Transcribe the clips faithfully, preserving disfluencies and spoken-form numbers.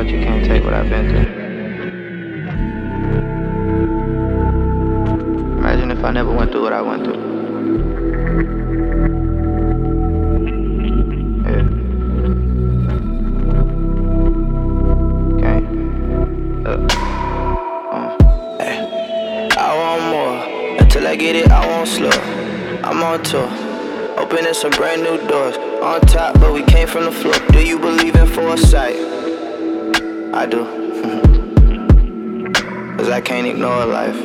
but you can't take what I've been through. Imagine if I never went through what I went through. Yeah. Okay. Uh. Uh. Hey. I want more. Until I get it, I won't slow. I'm on tour. Opening some brand new doors. On top, but we came from the floor. Do you believe in foresight? I do. Cause I can't ignore life.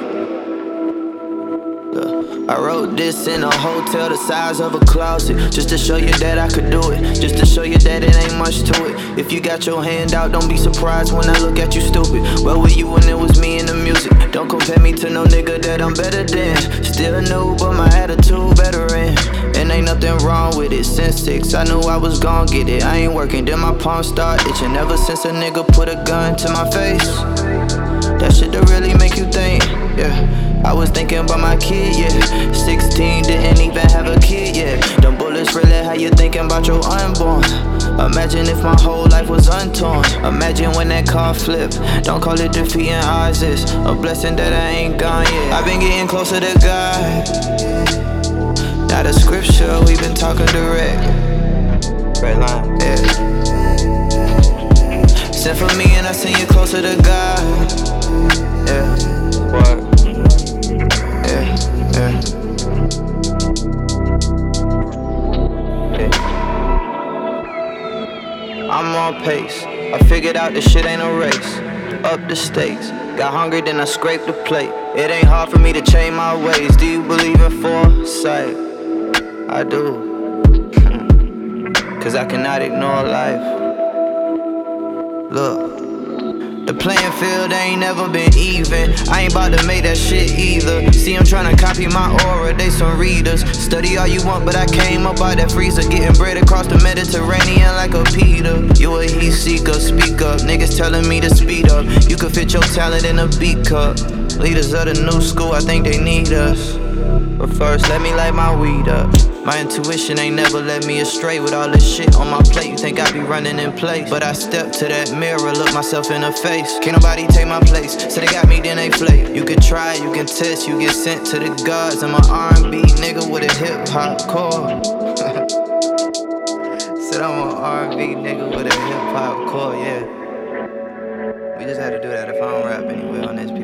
Look, I wrote this in a hotel the size of a closet, just to show you that I could do it, just to show you that it ain't much to it. If you got your hand out, don't be surprised when I look at you stupid. Where were you when it was me and the music? Don't compare me to no nigga that I'm better than. Still new, but my attitude better in. And ain't nothing wrong with it. Since six, I knew I was gon' get it. I ain't working, then my palms start itching. Ever since a nigga put a gun to my face, that shit to really make you think, yeah. I was thinking about my kid, yeah. Sixteen, didn't even have a kid, yeah. Them bullets really how you thinking about your unborn. Imagine if my whole life was untorn. Imagine when that car flipped. Don't call it defeating odds, it's a blessing that I ain't gone yet. I've been getting closer to God. Not a scripture, we been talking direct. Red line. Yeah. Send for me and I send you closer to God. Yeah. What? Yeah, yeah. Yeah. I'm on pace. I figured out this shit ain't a race. Up the stakes. Got hungry, then I scraped the plate. It ain't hard for me to change my ways. Do you believe in foresight? I do. Cause I cannot ignore life. Look, the playing field ain't never been even. I ain't about to make that shit either. See, I'm tryna copy my aura, they some readers. Study all you want, but I came up out that freezer. Getting bread across the Mediterranean like a Peter. You a heat seeker, speak up. Niggas telling me to speed up. You could fit your talent in a beat cup. Leaders of the new school, I think they need us. But first, let me light my weed up. My intuition ain't never led me astray. With all this shit on my plate, you think I be running in place. But I step to that mirror, look myself in the face. Can't nobody take my place. So they got me, then they flake. You can try, you can test, you get sent to the gods. I'm a R and B nigga with a hip-hop core. Said I'm an R and B nigga with a hip-hop core, yeah. We just had to do that if I don't rap anyway on this beat.